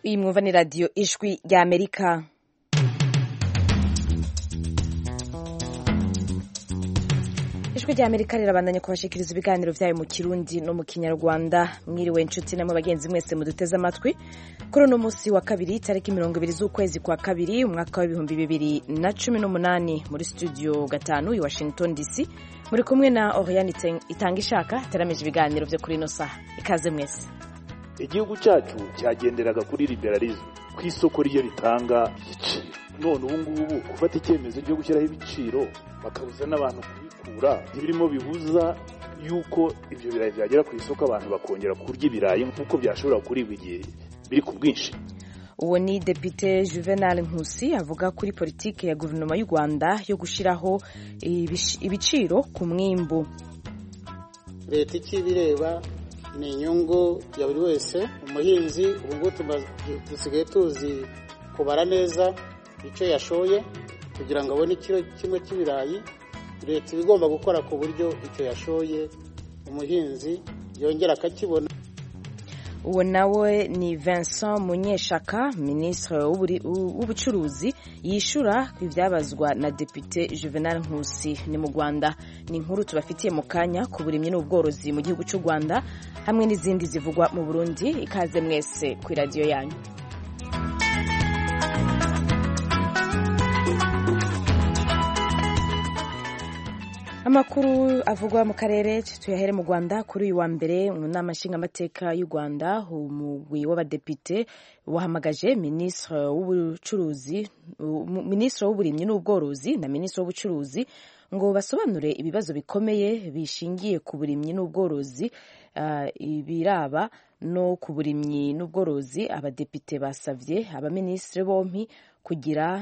Iyi mwumva ni radiyo ijwi rya Amerika. Ijwi rya Amerika rirabandanya kubashikiriza ibiganiro vyayo mu Kirundi no mu Kinyarwanda. Mwiriwe inshuti namwe bagenzi mwese muduteze amatwi kuri uno musi wa kabiri tariki 20 z'ukwezi kwa kabiri umwaka wa 2018 muri studio 5 i Washington DC. Muri kumwe na Oriane Itangishaka terameje ibiganiro vyo kuri no saha. Ikaze mwese. Igihugu cyacu cyagenderaga kuri liberalism ku isoko riyo ritanga igiciro. None ubu ngubu gufata icyemezo cyo gushyiraho ibiciro bakabuza n'abantu kubikura birimo bibuza yuko ibyo birayi byagera ku isoko abantu bakongera kurya ibirayi nk'uko byashobora kuribwa igihe biri ku bwinshi. Uwo ni Depite Juvenal Nkusi avuga kuri politike ya guverinoma y'u Rwanda yo gushiraho ibiciro ku mwimbu. Leta ikibireba ni inyungu ya buri wese. Umuhinzi ubu dusigaye tuzi kubara neza icyo yashoye kugira ngo abone ikiro kimwe cy'ibirayi. Leta igomba gukora ku buryo icyo yashoye umuhinzi yongera akakibona. Uwo nawe ni Vincent Munyeshaka, Ministre w'ubucuruzi, yishura ibyabazwa na Depite Juvenal Nkusi. Ni mu Rwanda. Ni inkuru tubafitiye mu kanya ku burimyi n'ubworozi mu gihugu cy'u Rwanda hamwe n'izindi zivugwa mu Burundi. Ikaze mwese ku radio yanyu. Amakuru avugwa mu karere tuyahere mu Rwanda kuri uyu wa mbere mu nama nshingamateka y'u Rwanda umugwi w'abadepite wahamagaje Ministre w'uburimyi n'ubworozi na Ministre w'ubucuruzi ngo basobanure ibibazo bikomeye bishingiye ku burimyi n'ubworozi ibiraba no ku burimyi n'ubworozi. Abadepite basavye abaministre bompi kugira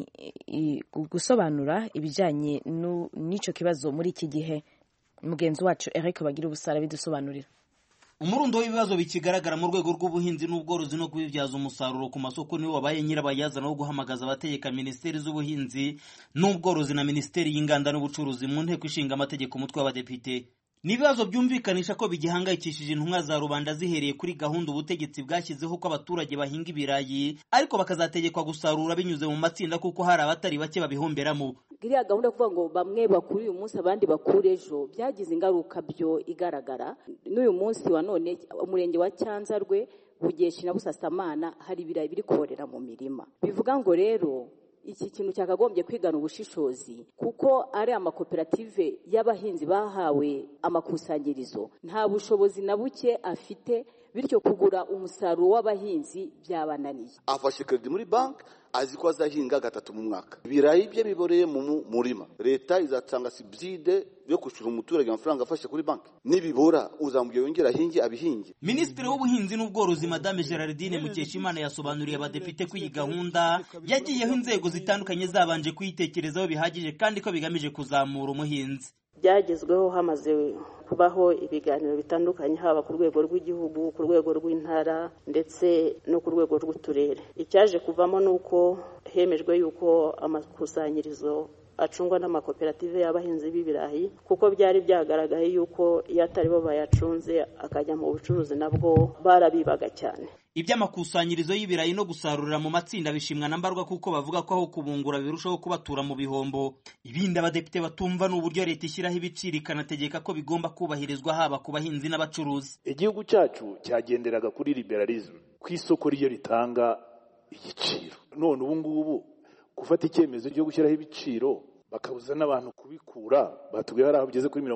gusobanura ibijanye n'ico kibazo muri iki gihe. Mugenzi wacu Eric Bagira ubusara bidusobanurira. Umurundo w'ibibazo bikigaragara mu rwego rw'ubuhinzi n'ubworozi no kubibyaza umusaruro ku masoko niwo wabaye nyirabayazana wo guhamagaza abategeka Ministeri z'ubuhinzi n'ubworozi na Ministeri y'inganda n'ubucuruzi mu nteko ishinga amategeko umutwe w'abadepite. Nibibazo byumvikanisha ko bigihangayikishije intumwa za rubanda zihereye kuri gahunda ubutegetsi bwashyizeho ko abaturage bahinga ibirayi ariko bakazategekwa gusarura binyuze mu matsinda kuko hari abatari bake babihomberamo. Iriya gahunda kuvuga ngo bamwe bakuru uyu munsi abandi bakuru ejo byagize ingaruka byo igaragara. N'uyu munsi wa none umurenge wa Cyanzarwe, Bugeshi na Busasamana hari ibirayi biri korera mu mirima. Bivuga ngo rero iki kintu cyakagombye kwigana ubushishozi kuko ari amakoperative y'abahinzi bahawe amakusanyirizo nta bushobozi na buke afite, bityo kugura umusaruro w'abahinzi byabananiye. Afashe credit muri bank azi ko azahinga 3 mu mwaka. Ibirayi bye biboreye mu murima. Leta izatanga subside yo kushura umuturage amafaranga afashe kuri bank. Nibibora uzamubye yongera hingi abihinge. Ministre w'ubuhinzi n'ubworozi Madame Gerardine Mukeshimana yasobanuriye abadepite ko iyi gahunda yagiyeho inzego zitandukanye zabanje kuyitekerezaho bihagije kandi ko bigamije kuzamura umuhinzi. Byagezweho hamaze kubaho ibiganiro bitandukanye haba ku rwego rw'igihugu, ku rwego rw'intara ndetse no ku rwego rw'uturere. Icyaje kuvamo nuko hemejwe yuko amakusanyirizo acungwa n'amakoperative y'abahinzi b'ibirayi kuko byari byagaragaye yuko iyo atari bo bayacunze akajya mu bucuruzi nabwo barabibaga cyane. Iby'amakusanyirizo y'ibirayi no gusarurira mu matsinda bishimwa na mbarwa kuko bavuga ko aho kubungura birushaho kubatura mu bihombo. Ibindi abadepite batumva n'uburyo leta ishyiraho ibiciro ikanategeka ko bigomba kubahirizwa haba ku bahinzi n'abacuruzi. Igihugu cyacu cyagenderaga kuri liberalism ku isoko riyo ritanga igiciro. None ubu ngubu gufata icyemezo cyo gushyiraho ibiciro bakabuza n'abantu kubikura batubwiye hari aho bigeze kuri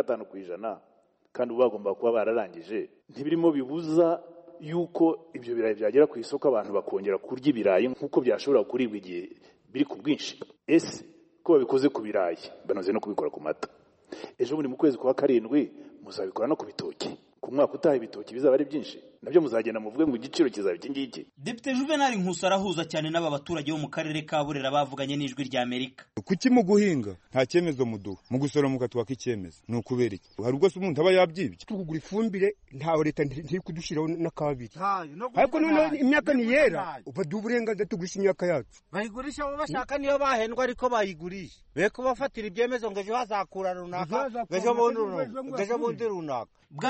55% kandi ubu bagomba kuba bararangije. Ntibirimo bibuza yuko ibyo birayi byagera ku isoko abantu bakongera kurya ibirayi nk'uko byashobora kuribwa igihe biri ku bwinshi. Ese ko babikoze ku birayi banoze no kubikora ku mata, ejo muri mu kwezi kwa 7 muzabikora no ku bitoki. Ku mwaka utaha ibitoki bizaba ari byinshi nabyo muzagenda muvuge ngo igiciro kizaba iki ngiki. Depite Juvenal Nkusi arahuza cyane n'aba baturage bo mu karere ka Burera bavuganye n'ijwi rya Amerika. Kuki mu guhinga nta cyemezo muduha mu gusora mukatwaka icyemezo ni ukubera iki? Hari ubwo se umuntu aba yabyibye tugugura ifumbire ntaho leta ntiri kudushiraho n'akabiri ariko none imyaka ni yera ubadu uburenganzira tugurisha imyaka yacu Bayigurisha bo bashaka niyo bahendwa ariko bayigurisha beko bafatira ibyemezo ngo ejo hazakura runaka ejo bundi runaka. Bwana Vincent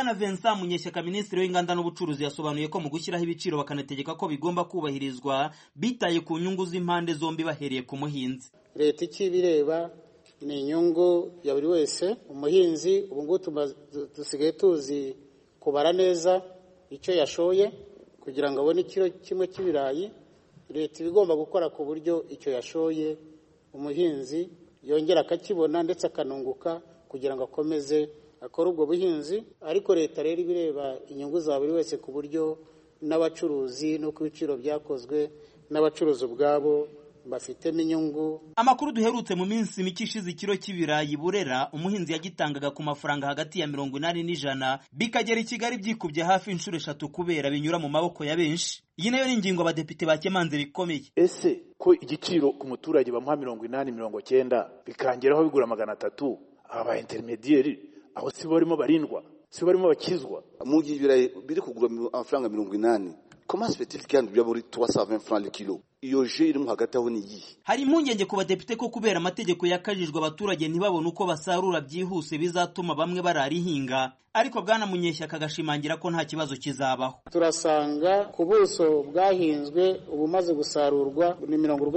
Vincent Munyeshyaka minisitiri w'inganda n'ubucuruzi yasobanuye ko mu gushyiraho ibiciro bakanategeka ko bigomba kubahirizwa bitaye ku nyungu z'impande zombi bahereye ku muhinzi. Leta ikibireba ni inyungu ya buri wese. Umuhinzi ubu ngubu dusigaye tuzi kubara neza icyo yashoye kugira ngo abone ikiro kimwe cy'ibirayi. Leta ibigomba gukora ku buryo icyo yashoye umuhinzi yongera akakibona ndetse akanunguka kugira ngo akomeze akora ubwo buhinzi. Ariko leta rero ibireba inyungu za buri wese ku buryo n'abacuruzi n'uko ibiciro byakozwe n'abacuruzi ubwabo bafitemo inyungu. Amakuru duherutse mu minsi mike ishize ikiro cy'ibirayi Burera umuhinzi yagitangaga ku mafaranga hagati ya 80 n'ijana bikagera i Kigali byikubye hafi inshuro 3 kubera binyura mu maboko ya benshi. Iyi nayo ni ingingo abadepite bakemanze bikomeye. Ese ko igiciro ku muturage bamuha 80-90 bikangeraho bigura 300 aba intermediaire aho si barimo barindwa si barimo bakizwa mu gihe ibirayi biri kugura amafaranga 80 comment se fait-il qu'il y a muri 320 francs le kilo? Iyo je iri mu hagati aho ni yi. Hari impungenge ku badepite ko kubera amategeko yakajijwe abaturage ntibabone uko basarura byihuse bizatuma bamwe bararihinga, ariko bwana Munyeshyaka agashimangira ko nta kibazo kizabaho. Turasanga ku buso bwahinzwe ubumaze gusarurwa ni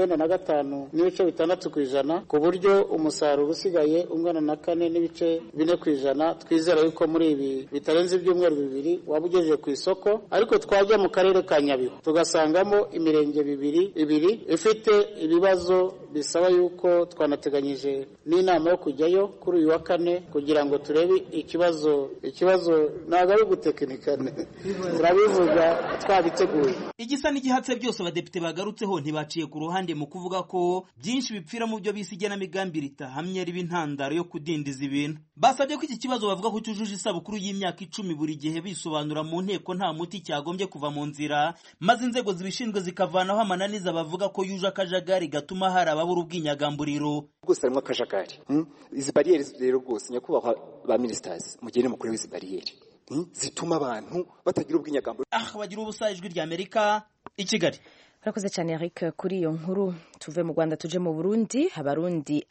95.6% ku buryo umusaruro usigaye ungana na 4.4% twizera yuko muri ibi bitarenze ibyumweru 2 wabugejeje ku isoko. Ariko twajya mu karere ka Nyabihu tugasangamo imirenge ibiri ifite ibibazo bisaba yuko twanateganyije n'inama yo kujyayo kuri uyu wa 4 kugira ngo turebe ikibazo ntabwo ari gutekinikane turabivuga twabiteguye. Igisa n'igihatse byose abadepite bagarutseho ntibaciye ku ruhande mu kuvuga ko byinshi bipfira mu byo bisi igenamigambi ritahamye ari bintandaro yo kudindiza ibintu. Basabye ko iki kibazo bavuga ko cyujuje isabukuru y'imyaka 10 buri gihe bisobanura mu nteko nta muti cyagombye kuva mu nzira, maze inzego zibishinzwe zikavanaho amananiza bavuga ko yuje akajagari gatuma hari ababura ubwinyagamburiro. Rwose harimo akajagari. Izi bariyeri rero rwose nyakubahwa ba ministers mugene mukuru w'izi bariyeri zituma abantu batagira ubwinyagamburiro. Bagira ubusa ijwi rya Amerika i Kigali. Urakoze cyane Eric kuri iyo nkuru. Tuve mu Rwanda tuje mu Burundi. Abarundi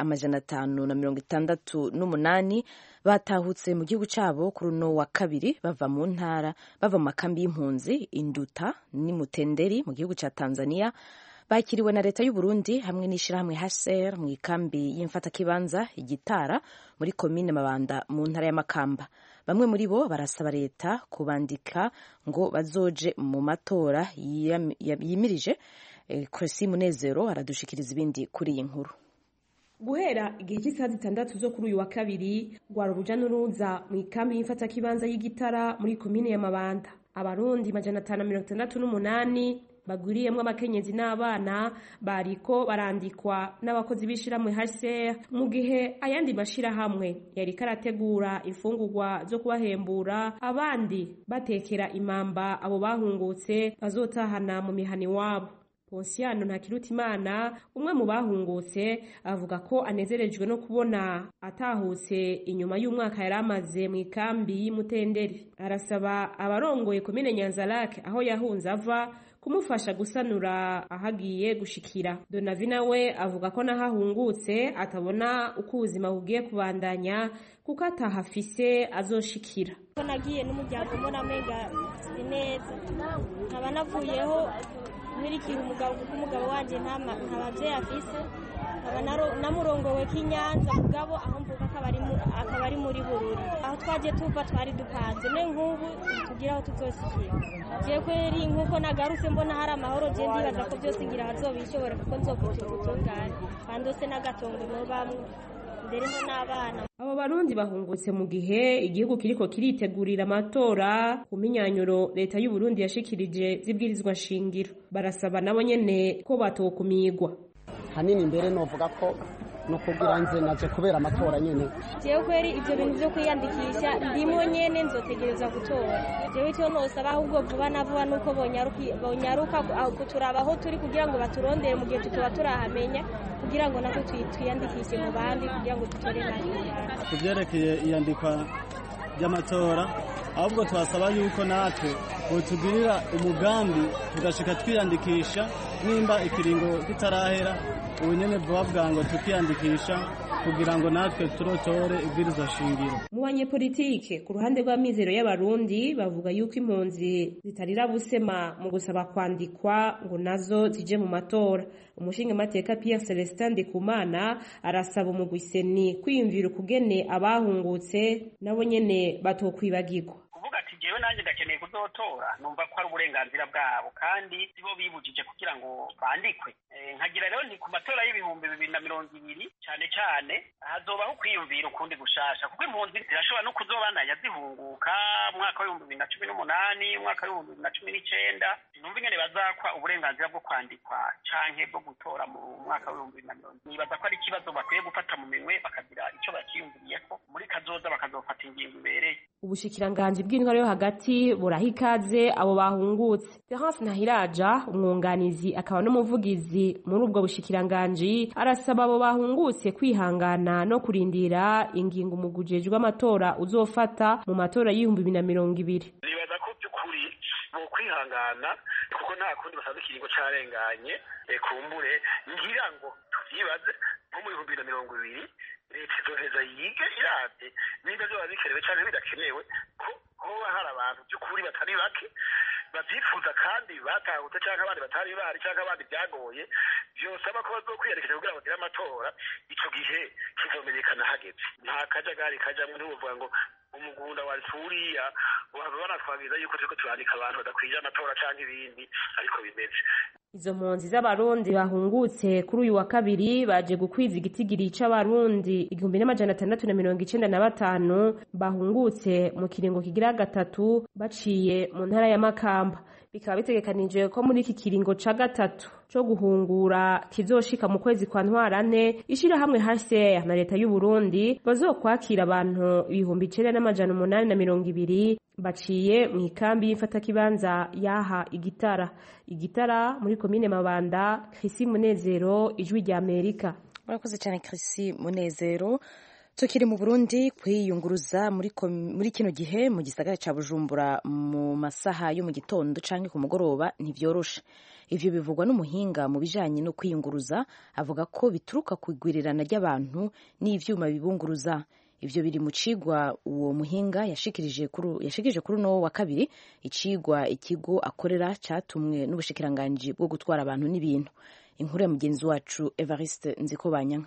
568 batahutse mu gihugu cyabo kuri no wa kabiri bava mu ntara bava mu makambi y'impunzi Induta ni Mutenderi mu gihugu cya Tanzania. Bakiriwe na leta y'u Burundi hamwe n'ishirahamwe HCR mu ikambi y'imfatakibanza Igitara muri komine Mabanda mu ntara ya Makamba. Bamwe muri bo barasaba leta kubandika ngo bazoje mu matora yimirije. Kwesi Munezero aradushikiriza ibindi kuri iyi nkuru. Guhera igihe cy'isaha 6 zo kuri uyu wa kabiri rwara uruja n'uruza mu ikambi y'imfatakibanza y'Igitara muri komine ya Mabanda. Abarundi 568 baguriyemwe abakenyezi n'abana bariko barandikwa n'abakozi b'ishiramwe HCR mu gihe ayandi mashira hamwe yari karategura imfungurwa zo kubahembura, abandi batekera imamba abo bahungutse bazotahana mu mihani wabo. Ponsiano Ntakirutimana umwe mu bahungutse avuga ko anezerejwe no kubona atahutse inyuma y'umwaka yari amaze mu ikambi y'Imutenderi. Arasaba abarongoye komine Nyanzarake aho yahunze ava kumufasha gusanura ahagiye gushikira. Donavina we avuga ko nahahungutse atabona uko ubuzima bugiye kubandanya kuko atahafise azoshikira. Nagiye n'umuryango mbona mega neza nkaba navuyeho nkirikiye umugabo kuko umugabo wanje ntabavye afise namurongowe k'Inyanza mugabo aho mvuka akaba ari muri Bururi aho twaje tuva twari dupanze ne nk'ubu tugira aho tuzosikira. Je kweri nkuko nagarutse mbona hari amahoro je ndibaza ko byose ngira hazobishobora kuko nzofite ubutungane bandose n'agatongo no bamwe nderimo n'abana. Abo barundi bahungutse mu gihe igihugu kiriko kiritegurira amatora ku minyanyuro leta y'u Burundi yashikirije zibwirizwa shingiro. Barasaba nabo nyene ko batokumigwa. Hanini mbere novuga ko no kugira nze naje kubera amatora nyene. Jewe kweri ivyo bintu byo kwiyandikisha ndimo nyene nzotegereza gutora. Jewe cyo nosaba ahubwo vuba na vuba nuko bonyaruka kuturabaho turi kugira ngo baturondere mu gihe tuba turahamenya kugira ngo nako twiyandikishe mu bandi kugira ngo tutore neza. Kuvyerekeye iyandikwa ry'amatora ahubwo twasaba yuko natwe botugirira umugambi tugashika twiyandikisha nimba ikiringo kitarahera ubu nyene vuba bwango tukiyandikisha kugira ngo natwe turotore ibwiriza shingiro. Mu banyepolitike ku ruhande rw'amizero y'abarundi bavuga yuko impunzi zitarira busema mu gusaba kwandikwa ngo nazo zije mu matora. Umushingamateka Pierre Celestin Ndikumana arasaba umugwiseni kwiyumvira ukugene abahungutse nabo nyene batokwibagirwa. Kuvuga ati jewe nanje ndakeneye kuzotora numva ko ari uburenganzira bwabo kandi sibo bibujije kugira ngo bandikwe. Nkagira rero ni ku matora y'ibihumbi 2020 cyane cyane hazobaho kwiyumvira ukundi gushasha kuko impunzi zirashobora no kuzobananya zihunguka mwaka wa 2018 mwaka wa 2019 numva ingene bazakwa uburenganzira bwo kwandikwa canke bwo gutora mu mwaka wa 2020 nibaza ko ari ikibazo bakwiye gufata mu minwe bakagira ico bakiyumviriyeko muri kazoza bakazofata ingingo ibereye. Ubushikiranganji bw'intwaro yo hagati buraha ikaze abo bahungutse. Terence Ntahiraja umwunganizi akaba n'umuvugizi muri ubwo bushikiranganji arasaba abo bahungutse kwihangana no kurindira ingingo umugujejwe w'amatora uzofata mu matora y'ibihumbi 2020. Nibaza ko by'ukuri bo kwihangana kuko nta kundi basaza ikiringo carenganye kumbure ngira ngo tuvyibaze nko mu 2020 leta izoheza yige iravye niba vyoba bikenewe canke bidakenewe ko hoba hari abantu by'ukuri batari bake bavyifuza kandi batahutse canke abandi batari bari canke abandi byagoye vyosaba ko bazokwiyerekeza kugira bagire amatora ico gihe kizomenyekana hageze. Nta kajagari kajamwe ntuvuga ngo umugunda wa Suriya waba banatwagiza yuko turiko turandika abantu badakwije amatora canke ibindi ariko bimeze. Izo mpunzi z'abarundi bahungutse kuri uyu wa kabiri baje gukwiza igitigiri c'abarundi 1695 bahungutse mu kiringo kigira gatatu baciye mu ntara ya Makamba. Bikaba bitegekanije ko muri iki kiringo ca gatatu co guhungura kizoshika mu kwezi kwa Ntwarante ishira hamwe HCR na leta y'u Burundi bazokwakira abantu 9820 baciye mu ikambi y'imfatakibanza yaha Igitara muri komine Mabanda. Chrisi Munezero, Ijwi rya Amerika. Murakoze cyane Chrisi Munezero. Tukiri mu Burundi kwiyunguruza muri kino gihe mu gisagara ca Bujumbura mu masaha yo mu gitondo canke ku mugoroba ntivyoroshe. Ivyo bivugwa n'umuhinga mu bijanye no kwiyunguruza avuga ko bituruka ku igwirirana ry'abantu n'ivyuma bibunguruza. Ivyo biri mu cigwa uwo muhinga yashikirije kuri no wa kabiri, icigwa ikigo akorera catumwe n'ubushikiranganji bwo gutwara abantu n'ibintu. Inkuru ya mugenzi wacu Evariste Nzikobanyanka.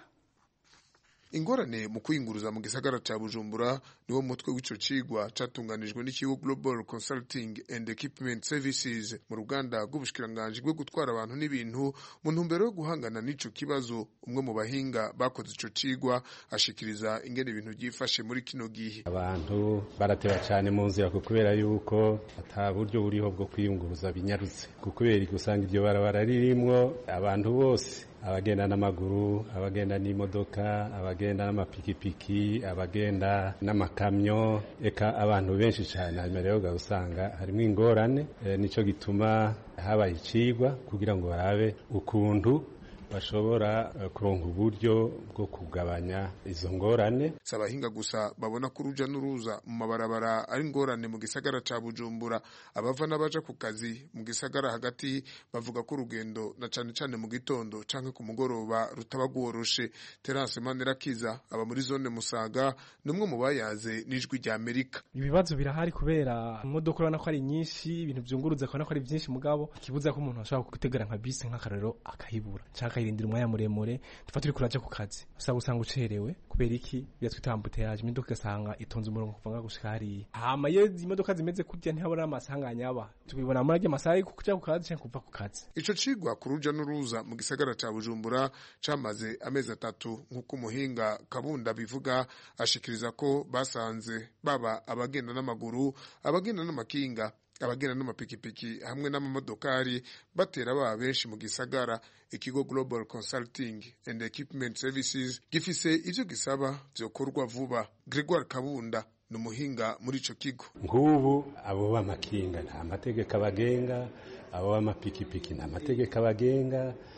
Ingorane mu kwiyunguruza mu gisagara ca Bujumbura niwo mutwe w'ico cigwa catunganijwe n'ikigo Global Consulting and Equipment Services mu ruganda rw'ubushikiranganji bwo gutwara abantu n'ibintu mu ntumbero yo guhangana n'ico kibazo. Umwe mu bahinga bakoze ico cigwa ashikiriza ingene ibintu byifashe muri kino gihe. Abantu barateba cyane mu nzira kubera yuko ata buryo buriho bwo kwiyunguruza binyarutse kubera gusanga iryo barabara ririmwo abantu bose, abagenda n'amaguru, abagenda n'imodoka, abagenda n'amapikipiki, abagenda n'amakamyo, eka abantu benshi cyane. Hanyuma rero usanga harimo ingorane, nico gituma habaye icigwa kugira ngo barabe ukuntu bashobora kuronka uburyo bwo kugabanya izo ngorane. Sabahinga gusa babona ko uruja n'uruza mu mabarabara ari ngorane mu gisagara ca Bujumbura. Abava n'abaja ku kazi mu gisagara hagati bavuga ko urugendo na cane cane mu gitondo canke ku mugoroba rutabagoroshe. Terence Manirakiza aba muri zone Musaga numwe mu bayaze n'Ijwi rya Amerika. Ibibazo birahari kubera imodoka urabona ko ari nyinshi, ibintu byunguruza ko ari byinshi, mugabo kibuza ko umuntu ashobora gutegera nka bisi nk'akarero akayibura akayirindira umwanya muremure tufa turi kuraje ku kazi, usaba usanga ucerewe kubera iki byatwita ambuteyage, imodoka gasanga itonze umurongo kuvanga gushika hariya. Hama iyo imodoka zimeze kurya ntihabona amasanganya aba tubibona muri age masaha kuja ku kazi cyangwa kuva ku kazi. Ico cigwa kuruja n'uruza mu gisagara ca Bujumbura camaze amezi 3 nk'uko umuhinga Kabunda bivuga. Ashikiriza ko basanze baba abagenda n'amaguru, abagenda n'amakinga, abagenda n'amapikipiki hamwe n'amamodokari batera baba benshi mu gisagara. Ikigo Global Consulting and Equipment Services gifise ivyo gisaba vyokorwa vuba. Gregoire Kabunda numuhinga muri ico kigo. Nk'ubu abo b'amakinga nta mategeko abagenga, abo b'amapikipiki nta mategeko abagenga,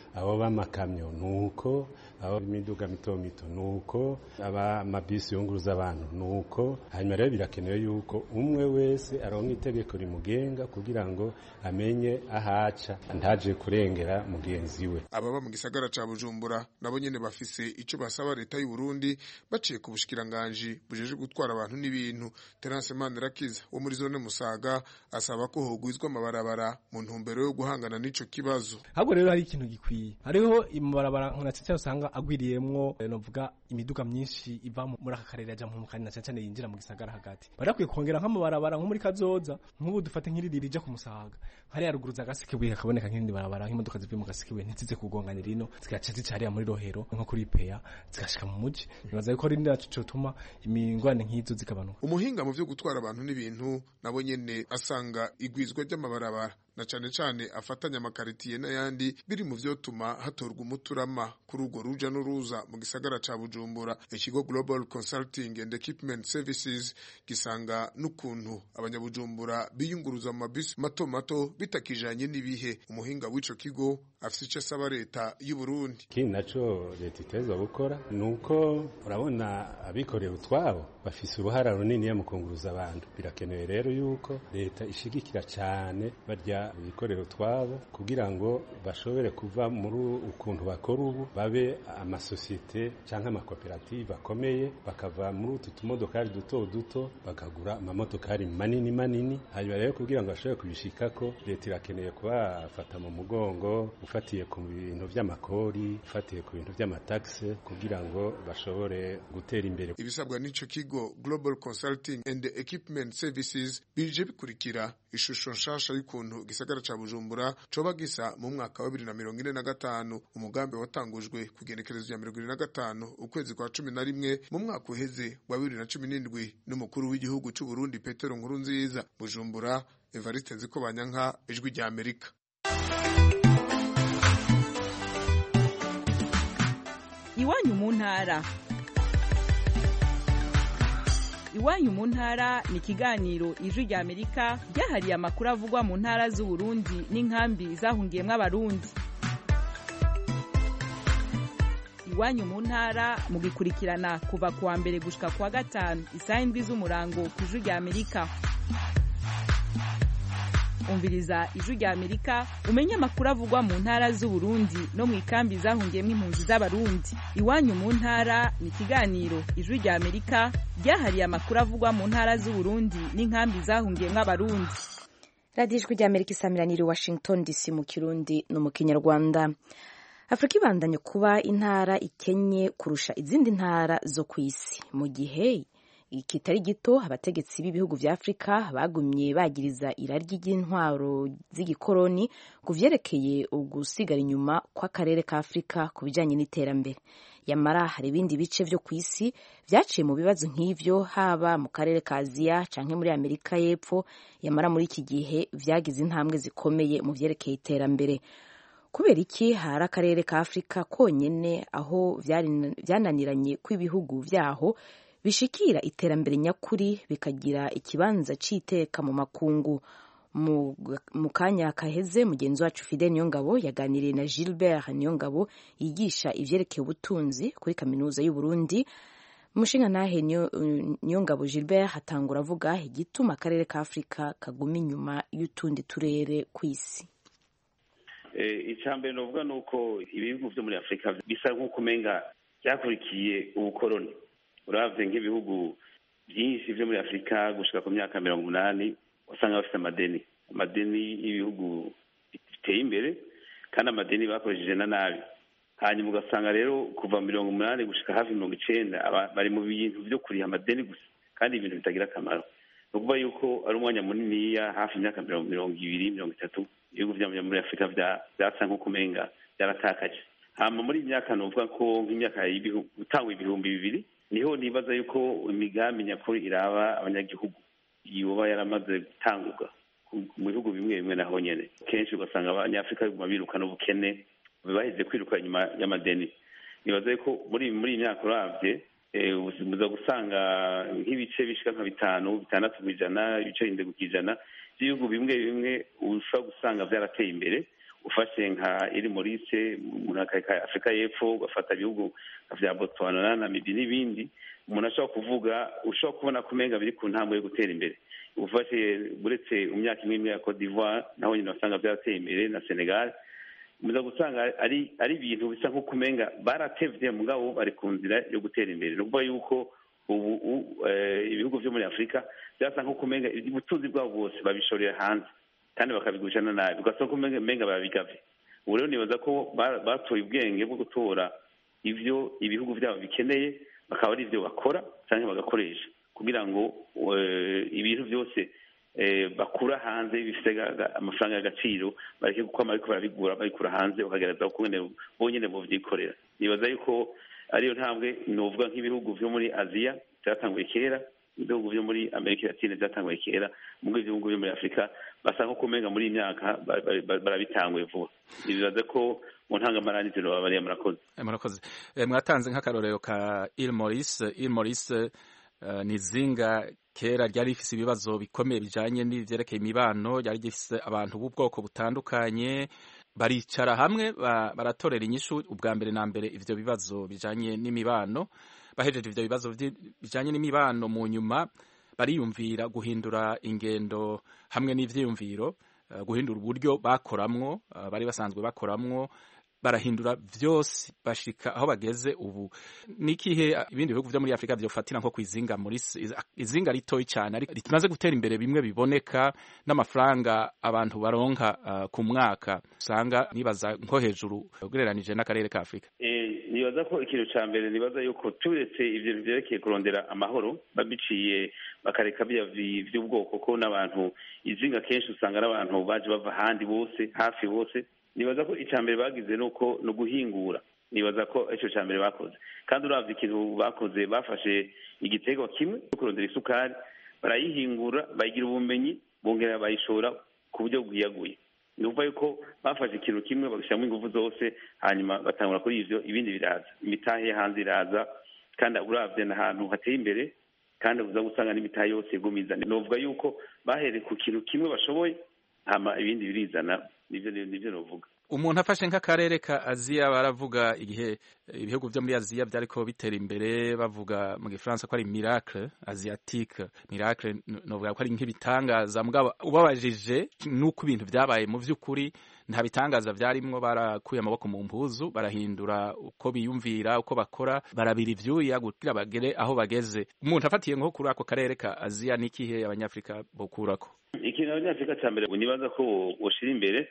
abo b'amakamyo nuko abo imiduga mito mito nuko aba mabisi yunguruza abantu nuko hanyuma rero birakenewe yuko umwe wese aronka itegeko rimugenga kugira ngo amenye ahaca ntaje kurengera mugenzi we. Ababa mu gisagara ca Bujumbura nabo nyene bafise ico basaba leta y'u Burundi baciye ku bushikiranganje bujeje gutwara abantu n'ibintu. Terence Manirakiza wo muri zone Musaga asaba ko hogwizwa amabarabara mu ntumbero yo guhangana n'ico kibazo. Ahubwo rero hari ikintu gikwiye, hariho imabarabara nk'unatse usanga agwiriyemwo novuga imiduga myinshi iva muri aka karere aja mu kanya cyane yinjira mu gisagara hagati. Barakwiye kongera nk'amabarabara nko muri Kazoza, nk'ubu dufate nk'iriri rija ku Musaga, hari yaruguruza Gasekebuye hakaboneka nk'indi barabara nk'imodoka zivuye mu Gasekebuye ntizize kugonganira ino zigaca zicariya muri Rohero nko kuri Peya zigashika mu muji. Nibaza ko rindi cyo tuma imingwane nk'izo zikabanuka. Umuhinga mu byo gutwara abantu n'ibintu nabo nyene asanga igwizwa ry'amabarabara na cane afatanya amakaritiye n'ayandi biri mu vyotuma hatorwa umuturama kuri urwo ruja n'uruza mu gisagara ca Bujumbura. Ikigo Global Consulting and Equipment Services gisanga n'ukuntu abanyabujumbura biyunguruza mu mabisi mato mato bitakijanye n'ibihe. Umuhinga w'ico kigo afise ico asaba leta y'u Burundi. Kindi naco leta itezwa gukora nuko urabona abikorera utwabo bafise uruhara runini mu kunguruza abantu. Birakenewe rero yuko leta ishigikira cane barya ibikorero twabo kugira ngo bashobore kuva muri ukuntu bakora ubu babe amasosiyete canke amakoperative akomeye, bakava muri utu tumodokari duto bakagura amamodokari manini. Hanyuma rero kugira ngo bashobore kubishikako leta irakeneye kubafata mu mugongo, ufatiye ku bintu vy'amakori, ufatiye ku bintu vy'amataxe kugira ngo bashobore gutera imbere. Ibisabwa n'ico kigo Global Consulting and Equipment Services bije bikurikira ishusho nshasha y'ukuntu gisagara ca Bujumbura coba gisa mu mwaka wa 2045. Umugambi watangujwe kugenekerezo ya 2025 ukwezi kwa 11 mu mwaka uheze wa 2017 n'umukuru w'igihugu c'u Burundi Petero Nkurunziza. Bujumbura, Evariste Nzikobanyanka, Ijwi rya Amerika. Iwanyu mu ntara. Iwanyu mu ntara ni ikiganiro Ijwi rya Amerika ryahariye amakuru avugwa mu ntara z'u Burundi n'inkambi zahungiyemwo abarundi. Iwanyu mu ntara mugikurikirana kuva kuwa mbere gushika kuwa gatanu isaha 7 z'umurango ku Ijwi rya Amerika. Umviriza Ijwi rya Amerika umenye amakuru avugwa mu ntara z'u Burundi no mu ikambi zahungiyemwo impunzi z'abarundi. Iwanyu mu ntara ni ikiganiro Ijwi rya Amerika ryahariye amakuru avugwa mu ntara z'u Burundi n'inkambi zahungiyemwo abarundi. Radio Ijwi rya Amerika isamiraniye Washington DC mu Kirundi no mu Kinyarwanda. Afrika ibandanye kuba intara ikenye kurusha izindi ntara zo kw'isi. Mu gihe kitari gito abategetsi b'ibihugu vya Afrika bagumye bagiriza irari ry'intwaro z'igikoroni kuvyerekeye ugusigara inyuma kw'akarere ka Afrika kubijanye n'iterambere. Yamara hari ibindi bice vyo kw'isi vyaciye mu bibazo nk'ivyo, haba mu karere ka Aziya canke muri Amerika y'Epfo. Yamara muri iki gihe vyagize intambwe zikomeye mu vyerekeye iterambere. Kubera iki hari akarere ka Afrika konyene aho vyananiranye kw'ibihugu vyaho bishikira iterambere nyakuri bikagira ikibanza c'iteka mu makungu. Mu kanya kaheze mugenzi wacu Fidel Niyongabo yaganiriye na Gilbert Niyongabo yigisha ivyerekeye ubutunzi kuri kaminuza y'u Burundi. Umushingantahe Niyongabo Gilbert hatangura avuga igituma akarere ka Afrika kaguma inyuma y'utundi turere kw'isi. Icambere novuga nuko ibihugu vyo muri Afrika bisa nk'uko umenga byakurikiye ubukoroni. Uravye nk'ibihugu byinshi vyo muri Afrika gushika ku myaka 80 wasanga bafite amadeni y'ibihugu biteye imbere, kandi amadeni bakoresheje na nabi. Hanyuma ugasanga rero kuva 80 gushika hafi 90 bari mu bintu vyo kuriha amadeni gusa, kandi ibintu bitagira akamaro. Nukuvuga yuko ari umwanya muniniya hafi imyaka 20-30 ibihugu vyo muri Afrika vyasa nk'uko umenga vyaratakaje. Hama muri imyaka novuga ko nk'imyaka y'ibihumbi 2000 niho nibaza yuko imigambi nyakuri iraba abanyagihugu yoba yaramaze gutanguka mu bihugu bimwe naho nyene. Kenshi ugasanga abanyafrika baguma birukana ubukene, baheze kwiruka inyuma y'amadeni. Nibaza yuko muri imyaka uravye muza gusanga nk'ibice bishika nka 5-6 kw'ijana, ibice 7 kw'ijana by'ibihugu bimwe ushobora gusanga vyarateye imbere, ufashe nka iri Maurice umuntu akareka Afrika y'Epfo ugafata ibihugu vya Botswana na Namibia n'ibindi umuntu ashobora kuvuga ushobora kubona kumenga biri ku ntambwe yo gutera imbere ufashe buretse umyaka imwe ya Cote d'Ivoire naho nyine wasanga byateye imbere na Senegal muza gusanga ari ibintu bisa nko kumenga baratevye mugabo bari ku nzira yo gutera imbere no kuvuga yuko ubu ibihugu vyo muri Afrika byasa nko kumenga ubutunzi bwabo bwose babishorera hanze kandi bakabigurishana nabi ugasanga kumenga babigave ubu rero nibaza ko batoye ubwenge bwo gutora ivyo ibihugu vyabo bikeneye bakaba ari ivyo bakora cyangwa bagakoresha kugira ngo ibintu byose bakura hanze bifite amafaranga y'agaciro bareke kuko ariko barabigura babikura hanze bakagereza uko bonyine bovyikorera nibaza yuko ariyo ntambwe novuga nk'ibihugu vyo muri Aziya byatanguye kera ibihugu vyo muri Amerika Latine byatanguye kera mu bihugu vyo muri Afrika basa nko kumenga muri imyaka barabitanguye vuba nibaza ko mu ntangamarani zino babariye murakoze mwatanze nk'akarorero ka Île Maurice ni izinga kera ryari rifise ibibazo bikomeye bijanye n'ivyerekeye imibano ryari rifise abantu b'ubwoko butandukanye baricara hamwe baratorera inyishu ubwa mbere na mbere ivyo bibazo bijanye n'imibano bahejeje ivyo bibazo bijanye n'imibano mu nyuma bariyumvira guhindura ingendo hamwe n'ivyiyumviro guhindura uburyo bakoramwo bari basanzwe bakoramwo barahindura vyose bashika aho bageze ubu nikihe ibindi bihugu vyo muri Afrika vyofatira nko kwizinga muri izinga ritoyi cyane ariko rimaze gutera imbere bimwe biboneka n'amafaranga abantu baronka ku mwaka usanga nibaza nko hejuru ugereranije n'akarere ka Afrika nibaza ko ikintu ca mbere nibaza yuko turetse ivyo vyerekeye kurondera amahoro babiciye bakareka vy'ubwoko ko n'abantu izinga kenshi usanga n'abantu baje bava handi bose hafi bose nibaza ko icambere bagize nuko no guhingura nibaza ko ico cambere bakoze kandi uravye ikintu bakoze bafashe igitego kimwe kurondera isukari barayihingura bayigira ubumenyi bongera bayishora ku buryo bwiyaguye nuva yuko bafashe ikintu kimwe bagashiramo ingufu zose hanyuma batangura kuri ivyo ibindi biraza imitahe hanze iraza kandi uravye n'ahantu hateye imbere kandi uza gusanga n'imitahe yose igumiza novuga yuko bahere ku kintu kimwe bashoboye hama ibindi birizana nivyo novuga umuntu afashe nk'akarere ka Aziya baravuga igihe ibihugu vyo muri Aziya byariko bitera imbere bavuga mu gifaransa ko ari miracle asiatique miracle novuga ko ari nk'ibitangaza mugabo ubabajije nuko ibintu vyabaye mu vy'ukuri nta bitangaza vyarimwo barakuye amaboko mu mpuzu barahindura uko biyumvira uko bakora barabira ivyuya kugira bagere aho bageze umuntu afatiye nko kuri ako karere ka Aziya nikihe abanyafrika bokurako ikintu abanyafrika cyambere nibaza ko boshira imbere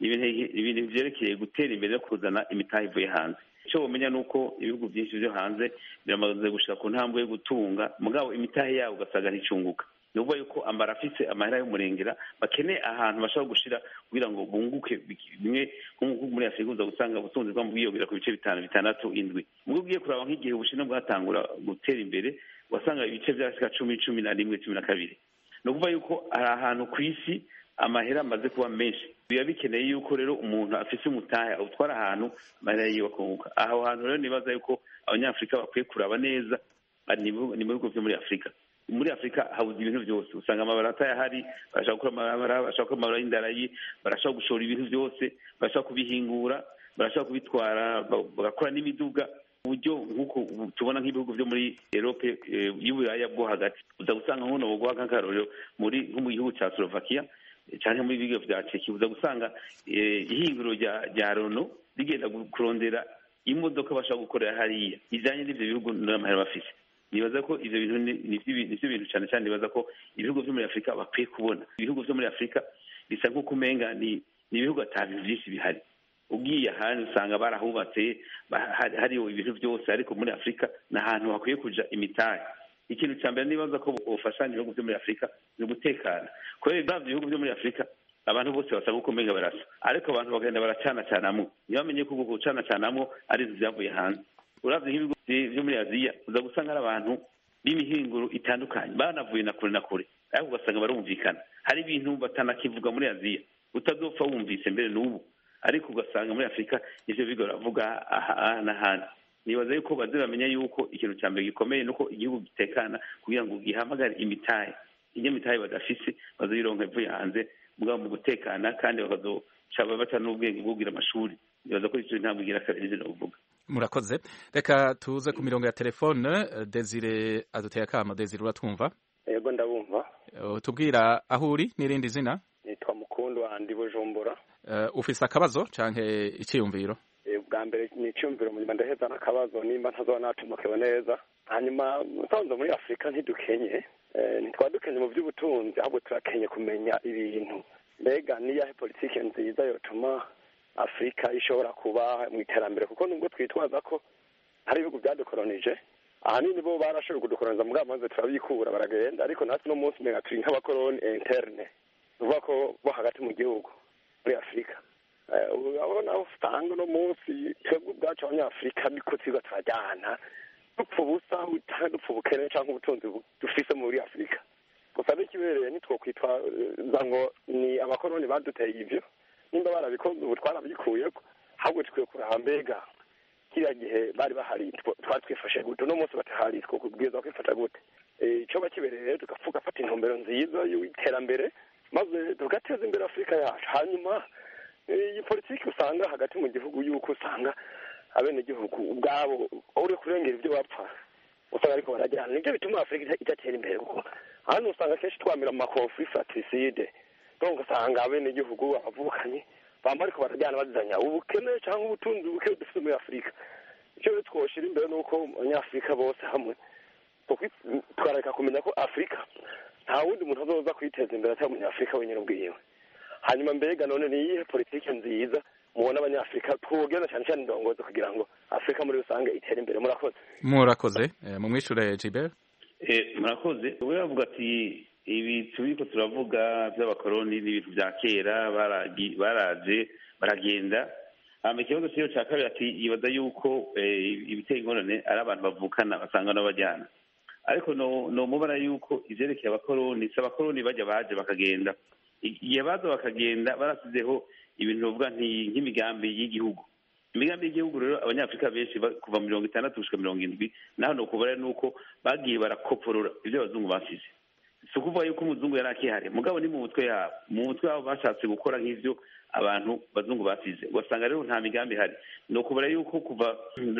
ibintu vyerekeye gutera imbere no kuzana imitahe ivuye hanze icyo wamenya nuko ibihugu byinshi vyo hanze biramaze gushika ku ntambwe yo gutunga mugabo imitahe yabo ugasanga nticunguka nuvuga yuko amarafise amahera y'umurengera bakeneye ahantu bashobora gushira kugira ngo bunguke bimwe nko muri Afrika uza gusanga ubutunzi bwa bwiyongera ku bice 5, 6, 7 mugo ugiye kuraba nk'igihe Ubushinwa bwatangura gutera imbere wasanga ibice vyashika 10, 11, 12 nuvuga yuko ari ahantu ku isi amahera amaze kuba menshi biba bikeneye yuko rero umuntu afise umutahe utwara ahantu amahera yiwe akunguka aho hantu rero nibaza yuko abanyafrika bakwiye kuraba neza ni mu bihugu vyo muri Afrika muri Afrika habuze ibintu byose usanga amabarata yahari barashaka gukora amabarabara barashaka gukora amabarabara y'indarayi barashaka gushora ibintu byose barashaka kubihingura barashaka kubitwara bagakora n'imiduga uburyo nk'uko tubona nk'ibihugu vyo muri Europe y'uburaya bwo hagati uza gusanga nkuno bwo nk'akarorero nko mu gihugu ca Slovakia cyane muri bigo vya Czech uza gusanga ihinguro rya Renault rigenda kurondera imodoka bashaka gukorera hariya ijanye n'ivyo bihugu n'amahera bafise nibaza ko ivyo bintu ni ibintu cyane cyane nibaza ko ibihugu vyo muri Afrika bakwiye kubona ibihugu vyo muri Afrika bisa nko kumenga ni ibihugu atabi vyinshi bihari ugiye ahandi usanga barahubatse hariho ibintu byose ariko muri Afrika n'ahantu hakwiye kuja imitahe ikintu cyambere nibaza ko ubufashanya ibihugu vyo muri Afrika ni gutekana kubera ibihugu vyo muri Afrika abantu bose basaba kumenga barasa ariko abantu bagenda baracana ntibamenye ko gucana ari vyavuye hanze uravye nk'ibihugu vyo muri Aziya uza gusanga ari abantu b'imihinguro itandukanye banavuye na kure ariko ugasanga barumvikana hari ibintu batanakivuga muri Aziya utazopfa wumvise mbere n'ubu ariko ugasanga muri Afrika ivyo bigo baravuga aha n'ahandi nibaza yuko baziramenya yuko ikintu cya mbere gikomeye nuko igihugu gitekana kugira ngo gihamagare imitahe inyamitahe badafise bazoyironka ivuye hanze mugabo mu gutekana kandi bakazoca baca n'ubwenge bwo kugira amashuri nibaza ko ico ntabwo igira kabiri novuga. Murakoze, reka tuze ku mirongo ya telefone. Desire aduteye akamo. Desire, uratwumva? Yego ndabumva. Tubwira aho uri n'irindi zina. Nitwa Mukundu andi Bujumbura. Ufise akabazo canke icyiyumviro? Bwa mbere ni icyumviro munyuma ndaheza n'akabazo nimba ntazoba natumokewe neza. Hanyuma musanze muri Afrika ntidukenye, ntitwadukenye mu by'ubutunzi ahubwo turakenye kumenya ibintu. Mbega niyahe politike nziza yotuma Afrika ishobora kuba mu iterambere, kuko nubwo twitwaza ko hari ibihugu byadukolonije ahanini bo barashoboye kudukoloniza mugabo maze turabikura baragenda, ariko natwe no munsi mega turi nk'abakoloni interne uvuga ko bo hagati mu gihugu muri Afrika. Urabona usanga no munsi twebwe ubwacu abanyafurika niko twiga turajyana dupfa ubusa dupfa ubukene cyangwa ubutunzi dufise muri Afrika. Gusa n'ikibereye nitwokwitwaza ngo ni abakoloni baduteye ivyo, nimba barabikoze ubu twarabyikuyeko, ahubwo tukwiye kuraba mbega kiriya gihe bari bahari twatwifashe gute, uno munsi batahari twokubwiza kwifata gute. Ico bakibereye tugafata intumbero nziza y'iterambere maze tugateza imbere Afrika yacu. Hanyuma iyi politiki usanga hagati mu gihugu yuko usanga abenegihugu ubwabo uri kurengera ibyo bapfa usanga ariko barajyana, nibyo bituma Afrika idatera imbere, kuko hano usanga kenshi twamira mu makonflit fratricide, donc usanga abenegihugu abavukanye bamba ariko barajyana bazizanya ubukene cyangwa ubutunzi buke dufite muri Afrika. Icyo twoshira imbere nuko abanyafrika bose hamwe twareka kumenya ko Afrika nta wundi muntu azoza kwiteza imbere atari umunyafrika wenyine ubwiwe. Hanyuma mbega none ni iyihe politiki nziza mubona abanyafrika twogenda cyane cyane indongozi kugira ngo Afrika muri rusange itere imbere? Murakoze. Mumwishure Gilbert. Murakoze. We bavuga ati ibi turiko turavuga by'abakoloni n'ibintu bya kera baraje baragenda. Ikibazo cyo cya kabiri ati yibaza yuko ibiteye ingorane ari abantu bavukana basanga n'abajyana, ariko no mubara yuko ivyerekeye abakoloni si abakoloni baje bakagenda. Igihe baza bakagenda barasizeho ibintu bavuga nk'imigambi y'igihugu. Imigambi y'igihugu rero abanyafrika benshi kuva 60 gushika 70 naho no kubara nuko bagiye barakoporora ibyo abazungu basize. Si ukuvuga yuko umuzungu yari akihari, mugabo ni mu mutwe yabo bashatse gukora nk'ivyo abantu bazungu basize. Wasanga rero nta migambi ihari. No kubara yuko kuva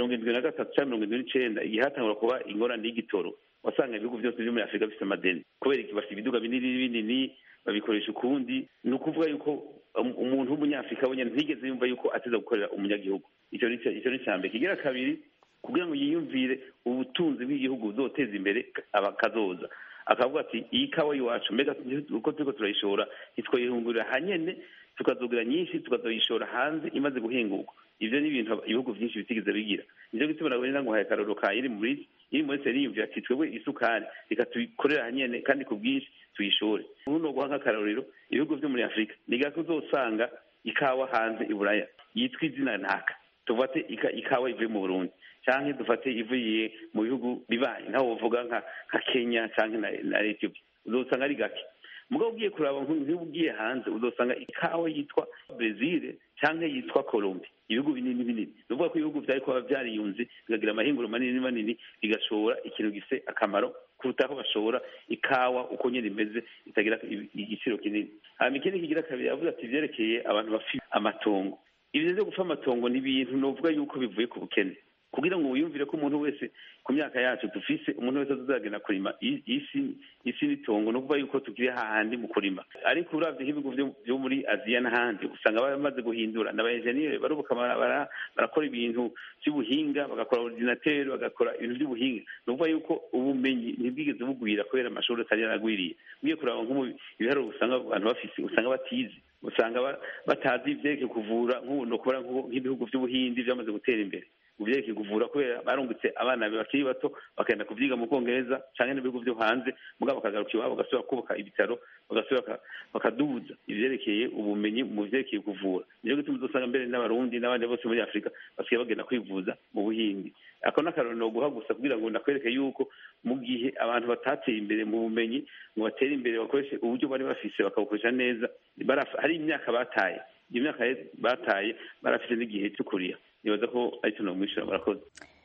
73 cyangwa 79 igihe hatangura kuba ingorane y'igitoro, wasanga ibihugu byose byo muri Afrika bifite amadeni kubera iki bafite ibiduga binini babikoresha ukundi. Ni ukuvuga yuko umuntu w'umunyafrika wenyine ntigeze yumva yuko ateza gukorera umunyagihugu. Icyo ni cyambe. Kigira kabiri, kugira ngo yiyumvire ubutunzi bw'igihugu buzoteza imbere abakazoza, akavuga ati iyi kawa iwacu mbega uko turiko turayishora ntitwoyihungurira hanyene tukazogira nyinshi tukazoyishora hanze imaze guhingurwa. Ivyo ni ibintu ibihugu byinshi bitigeze bigira. Nivyo gituma nabona ngo haye karoro ka iri muri seriyumvira ati twebwe isukari reka tuyikorera hanyene kandi ku bwinshi tuyishore. Uno guhanga karorero ibihugu byo muri Afrika niga kuzosanga ikawa hanze iburaya yitwa izina ntaka, tuvate ikawa ivuye mu Burundi canke dufate ivuye mu bihugu bibaye ntaho uvuga nka Kenya canke na Ethiopia, uzosanga ari gake. Mugabo ugiye kuraba nk'ugiye hanze uzosanga ikawa yitwa Brazil canke yitwa Colombia, ibihugu binini. Nuvuga ko ibihugu byari kuba byariyunze bigagira amahinguro manini bigashora ikintu gise akamaro kuruta ko bashora ikawa uko nyene imeze itagira igiciro kinini. Ikindi kigira kabiri yavuze ati vyerekeye abantu bafite amatongo. Ibyo byo gupfa amatongo ni ibintu novuga yuko bivuye ku bukene, kugira ngo wiyumvire ko umuntu wese ku myaka yacu dufise umuntu wese azagenda kurima isi n'itongo, no kuvuga yuko tukiri hahandi mu kurima. Ariko uravye ibihugu byo muri Aziya n'ahandi usanga bamaze guhindura n'abaengineer barubuka barakora ibintu by'ubuhinga, bagakora ordinateur, bagakora ibintu by'ubuhinga. No kuvuga yuko ubumenyi ntibwigeze bugwira kubera amashuri atari yaragwiriye. Ugiye kuraba nk'ibiharo usanga abantu bafise usanga batizi, usanga batazi ivyeke kuvura no kubara nk'ibihugu by'ubuhindi byamaze gutera imbere uvyeke kuvura kubera barungutse abana bakiri bato bakenda kuvyiga mu Kongereza canke n'ibihugu byo hanze, mugabo bakagaruka iwabo bagasubira kubaka ibitaro bagasubira bakaduza ivyerekeye ubumenyi mu vyerekeye kuvura. Niyo gituma uzosanga mbere n'abarundi n'abandi bose muri Afrika basigaye bagenda kwivuza mu Buhindi. Ako n'akarorero no guha gusa kugira ngo nakwereke yuko mu gihe abantu batateye imbere mu bumenyi ngo batere imbere bakoreshe uburyo bari bafise bakabukoresha neza, hari imyaka bataye. Iyo myaka bataye barafite n'igihe cyo kuriya. Nibaza ko ari cyo nomwishyura. Murakoze.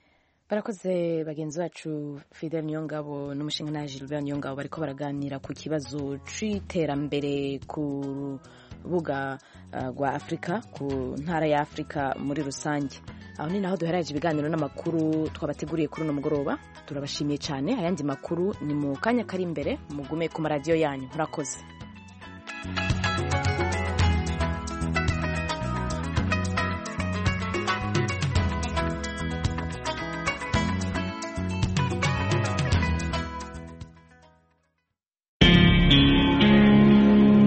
barakoze bagenzi bacu Fidel Niyongabo n'umushinga na Gilbert Niyongabo bariko baraganira ku kibazo c'iterambere ku rubuga rwa Afrika, ku ntara ya Afrika muri rusange. Aho ni naho duheraje ibiganiro n'amakuru twabateguriye kuri uno mugoroba. Turabashimiye cyane. Ayandi makuru ni mu kanya kari imbere, mugume ku maradiyo yanyu. Murakoze.